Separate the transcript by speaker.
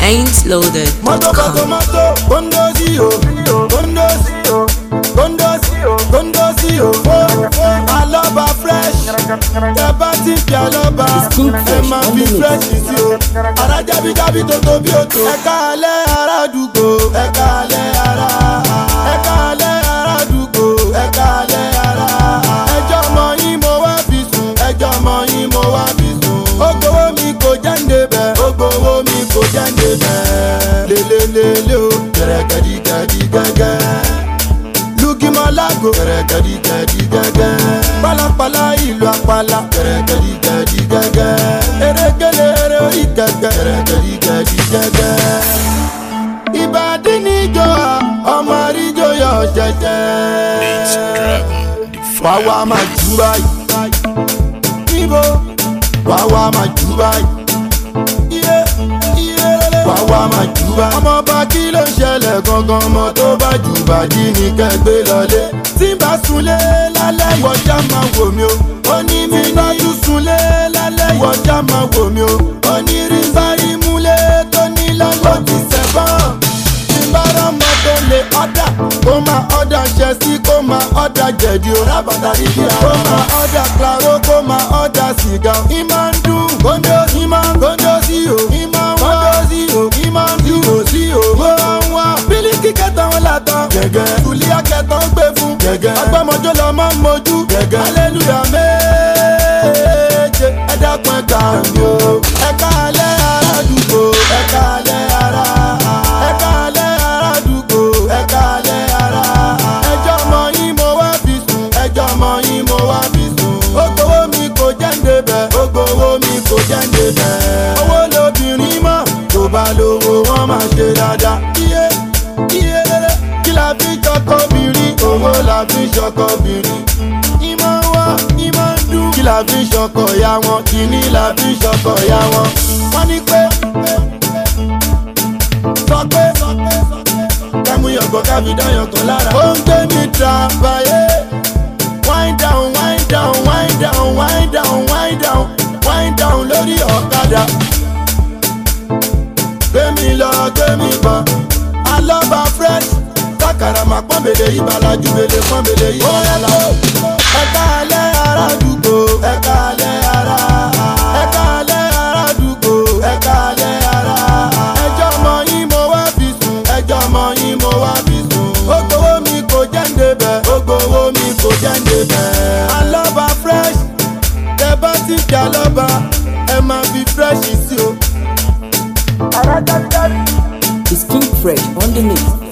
Speaker 1: ain'tloaded.com.
Speaker 2: Aloba fresh, tẹ́bá ti fi aloba, ẹ máa fi fresh sí o. Ara jábíjábí tó tóbi ó tó. Ẹ káalẹ́ ará àdúgbò, ẹ káalẹ́ ará. Ẹ káalẹ́ ará àdúgbò, ẹ káalẹ́ ará. Ẹjọ́ ọmọ yín mo wá fi sùn, ẹjọ́ ọmọ yín mo wá fi sùn. Ó gbowó mi kò jẹ́ ń débẹ̀, ó gbowó mi kò jẹ́ ń débẹ̀. Lélelélé o, gẹ̀rẹ́gẹ̀dígẹ̀dí gẹ́gẹ́. Lugimalago, gẹ̀rẹ́gẹ̀dígẹ̀dí gẹ́gẹ́. Pálapàla ìlú apala, gẹ̀rẹ́gẹ̀dígẹ̀dí gẹ́gẹ́. Erékélé eré orí gẹ́gẹ́, gẹ̀rẹ́gẹ̀dígẹ̀dí gẹ́gẹ́. Ìbàdí níjọ́ ọmọ àríjọ́ yọ jẹ́jẹ́. Wàá máa jù báyìí. Níbo wàá máa jù báyìí. Wàá máa jù báyìí. Ọmọ bá kí ló ń ṣẹlẹ̀ gangan, ọmọ tó bá jù bàdí ní kẹgbẹ́ lọlé. Tí n bá sunlé lálẹ́ ìwọ́jà máa wò mí o. Ó ní mi nájú sunlé lálẹ́ ìwọ́jà máa wò mí o. Ó ní rí sáré múlé tó ní lọ́lọ́ ti sẹ́fọ́n. Tí n bá rọ́mọ tó lè ọ́dà, kó máa ọ́dà ṣẹ́sí, kó máa ọ́dà jẹ̀dí o. Rábàtà ìdí àwọn. Kó máa ọ́dà claro, kó máa ọ́dà sìgá. Ìmọ̀ ń dùn, kóńdó sí o. Ìmọ̀ ń wá sí o. Ìmọ̀ ń dùn sí o. Wọ́n ń wá. Bílíkì kẹta wọn làtọ̀. Gẹ̀gẹ̀. Tùlíà kẹta ń gbé fún. Gẹ̀gẹ̀. Agbẹ́mọjọ́ lọ máa ń mojú. Gẹ̀gẹ̀. Hallelujah méje. Ẹ dákun ẹ kà mí o. Ẹ káalẹ́ ará àdúgbò. Ẹ káalẹ́ ará. Ẹ káalẹ́ ará àdúgbò. Ẹ káalẹ́ ará. Ẹjọ́ ọmọ yín mo wá fi sùn. Ẹjọ́ ọmọ yín mo wá fi sùn. Ó gbowó mi kò jẹ́ ń débẹ̀. Ó gbowó mi kò jẹ́ ń débẹ̀. Owó lobìnrin mọ̀. Tó bá lówó wọ́n máa ṣe dáadáa. Kí la fi ṣọkọ obìnrin? Owó la fi ṣọkọ obìnrin. Ìmọ̀ wá, ìmọ̀ ń dùn. Kí la fi ṣọkọ ya wọn? Kìíní la fi ṣọkọ ya wọn. Wọ́n ní pé sọ pé kẹ́mu yọ̀gọ̀ káfí dáyọ̀kan lára. Ó ń gbé mi travayé. Wind down, wind down, wind down, wind down, wind down, wind down lórí ọ̀kadà. Gbé mi lọ, gbé mi bọ̀. Aloba fresh. Sákàrà máa pọ́nbélé yìí balajú bèlè pọ́nbélé yìí balajú. Ẹ káalẹ́ ará àdúgbò, ẹ káalẹ́ ará. Ẹ káalẹ́ ará àdúgbò, ẹ káalẹ́ ará. Ẹjọ́ ọmọ yín mo wá fi sùn, ẹjọ́ ọmọ yín mo wá fi sùn. Ó gbowó mi kò jẹ́ ń débẹ̀, ó gbowó mi kò jẹ́ ń débẹ̀. Aloba fresh, tẹ bá ti fi aloba, ẹ máa fi fresh sí o.
Speaker 1: It's King Fresh on the mix.